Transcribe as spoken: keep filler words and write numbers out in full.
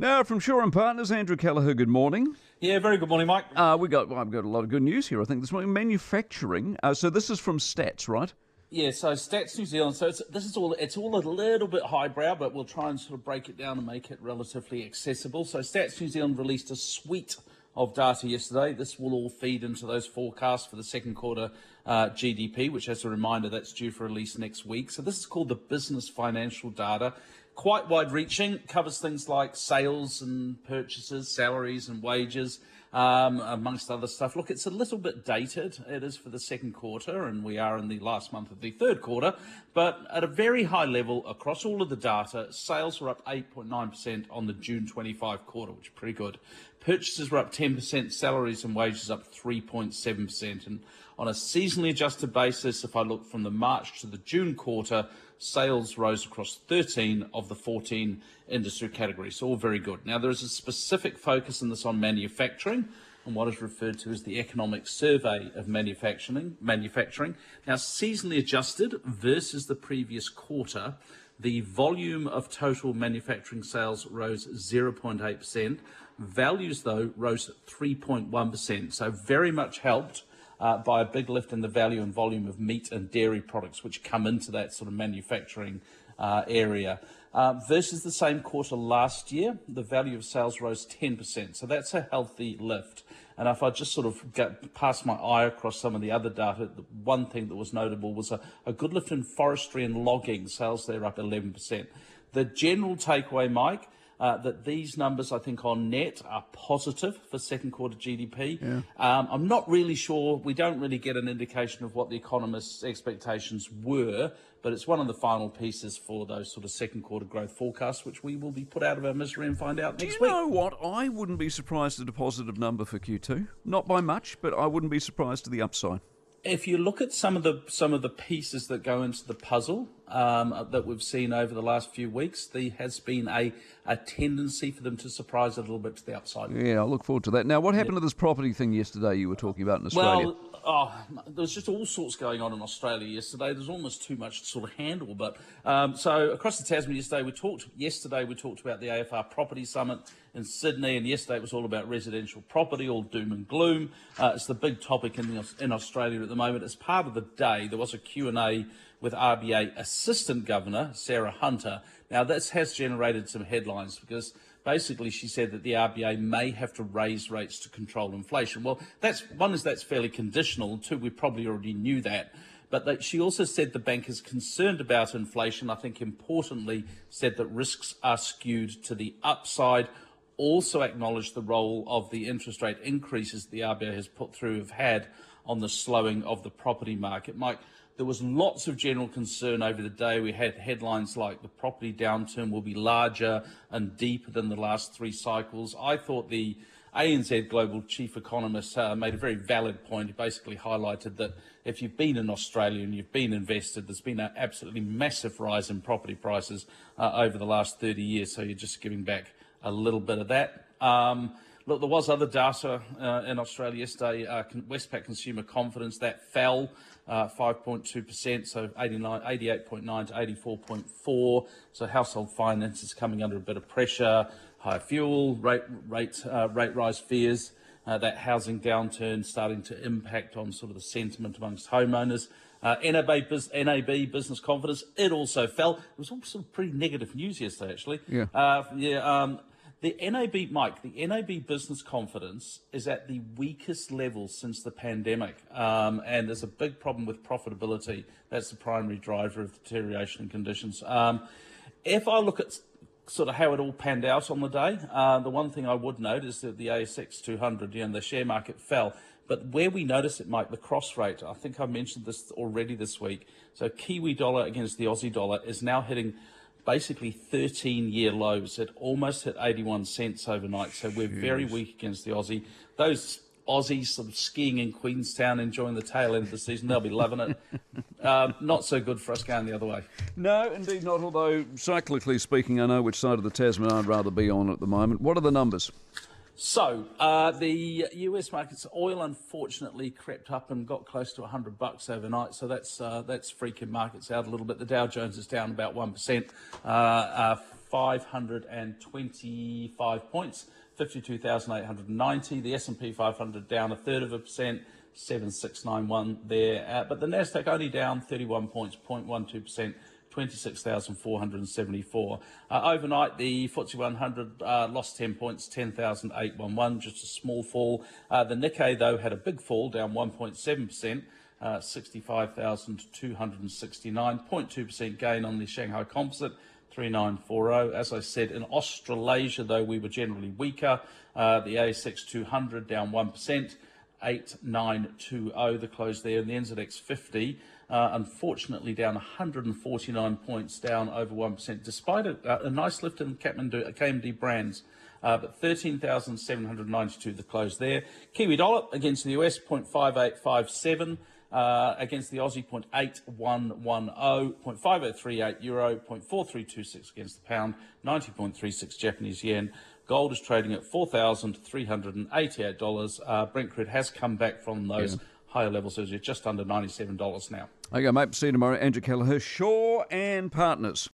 Now, from Shaw and Partners, Andrew Kelleher, good morning. Yeah, very good morning, Mike. Uh, we got, well, I've got a lot of good news here, I think, this morning. Manufacturing. Uh, so this is from Stats, right? Yeah, so Stats New Zealand. So it's, this is all. It's all a little bit highbrow, but we'll try and sort of break it down and make it relatively accessible. So Stats New Zealand released a suite of data yesterday. This will all feed into those forecasts for the second quarter uh, G D P, which, as a reminder, that's due for release next week. So this is called the business financial data. Quite wide-reaching, covers things like sales and purchases, salaries and wages, um, amongst other stuff. Look, it's a little bit dated. It is for the second quarter, and we are in the last month of the third quarter. But at a very high level, across all of the data, sales were up eight point nine percent on the June twenty-five quarter, which is pretty good. Purchases were up ten percent, salaries and wages up three point seven percent. And on a seasonally adjusted basis, if I look from the March to the June quarter, sales rose across thirteen of the fourteen industry categories, all very good. Now, there is a specific focus in this on manufacturing and what is referred to as the Economic Survey of Manufacturing. Manufacturing. Now, seasonally adjusted versus the previous quarter, the volume of total manufacturing sales rose zero point eight percent. Values, though, rose three point one percent, so very much helped Uh, by a big lift in the value and volume of meat and dairy products, which come into that sort of manufacturing uh, area. Uh, versus the same quarter last year, the value of sales rose ten percent. So that's a healthy lift. And if I just sort of get past my eye across some of the other data, the one thing that was notable was a, a good lift in forestry and logging. Sales there up eleven percent. The general takeaway, Mike, Uh, that these numbers, I think, on net are positive for second quarter G D P. Yeah. Um, I'm not really sure. We don't really get an indication of what the economists' expectations were, but it's one of the final pieces for those sort of second quarter growth forecasts, which we will be put out of our misery and find out Do next you week. know what? I wouldn't be surprised at a positive number for Q two. Not by much, but I wouldn't be surprised to the upside. If you look at some of the some of the pieces that go into the puzzle um, that we've seen over the last few weeks, there has been a, a tendency for them to surprise a little bit to the upside. Yeah, I look forward to that. Now, what happened yeah. to this property thing yesterday you were talking about in Australia? Well, oh, there was just all sorts going on in Australia yesterday. There's almost too much to sort of handle. But um, so across the Tasman yesterday, we talked. Yesterday we talked about the A F R Property Summit in Sydney, and yesterday it was all about residential property, all doom and gloom. Uh, it's the big topic in the, in Australia at the moment. As part of the day, there was a Q and A with R B A Assistant Governor Sarah Hunter. Now, this has generated some headlines because basically she said that the R B A may have to raise rates to control inflation. Well, that's one is that's fairly conditional, and two, we probably already knew that. But that she also said the bank is concerned about inflation. I think importantly said that risks are skewed to the upside. Also acknowledged the role of the interest rate increases the R B A has put through have had on the slowing of the property market. Mike, there was lots of general concern over the day. We had headlines like the property downturn will be larger and deeper than the last three cycles. I thought the A N Z Global Chief Economist uh, made a very valid point. He basically highlighted that if you've been in Australia and you've been invested, there's been an absolutely massive rise in property prices uh, over the last thirty years. So you're just giving back a little bit of that. Um, look, there was other data uh, in Australia yesterday. Uh, Westpac consumer confidence, that fell uh, five point two percent, so eighty-eight point nine to eighty-four point four. So household finance is coming under a bit of pressure. Higher fuel, rate, rate, uh, rate rise fears, uh, that housing downturn starting to impact on sort of the sentiment amongst homeowners. Uh, N A B, N A B business confidence, it also fell. It was all sort of pretty negative news yesterday, actually. Yeah. Uh, yeah. Um, The N A B, Mike, the N A B business confidence is at the weakest level since the pandemic, um, and there's a big problem with profitability. That's the primary driver of deterioration in conditions. Um, if I look at sort of how it all panned out on the day, uh, the one thing I would note is that the A S X two hundred, you know, the share market fell. But where we notice it, Mike, the cross rate, I think I mentioned this already this week. So Kiwi dollar against the Aussie dollar is now hitting basically thirteen-year lows. It almost hit eighty-one cents overnight, so we're Jeez. very weak against the Aussie. Those Aussies sort of skiing in Queenstown, enjoying the tail end of the season, they'll be loving it. um, not so good for us going the other way. No, indeed not, although cyclically speaking, I know which side of the Tasman I'd rather be on at the moment. What are the numbers? So uh, the U S markets, oil unfortunately crept up and got close to one hundred bucks overnight. So that's uh, that's freaking markets out a little bit. The Dow Jones is down about one percent. Uh, uh, five hundred twenty-five points, fifty-two thousand eight hundred ninety. The S and P five hundred down a third of a percent, seven six nine one there. Uh, but the Nasdaq only down thirty-one points, zero point one two percent, twenty-six thousand four hundred seventy-four. Uh, overnight, the F T S E one hundred uh, lost ten points, ten thousand eight hundred eleven, just a small fall. Uh, the Nikkei, though, had a big fall, down one point seven percent. Uh, sixty-five thousand two hundred sixty-nine, zero point two percent gain on the Shanghai Composite, three nine four zero. As I said, in Australasia, though, we were generally weaker. Uh, the A S X two hundred down one percent, eight nine two zero, the close there. And the N Z X fifty, uh, unfortunately, down one hundred forty-nine points, down over one percent, despite a, a nice lift in Kathmandu, K M D brands. Uh, but thirteen thousand seven hundred ninety-two, the close there. Kiwi dollar against the U S, zero point five eight five seven. Uh, against the Aussie, zero point eight one one zero, zero point five zero three eight euro, zero point four three two six against the pound, ninety point three six Japanese yen. Gold is trading at four thousand three hundred eighty-eight dollars. Uh, Brent crude has come back from those yeah. higher levels, so it's just under ninety-seven dollars now. Okay, mate. See you tomorrow. Andrew Kelleher, Shaw and Partners.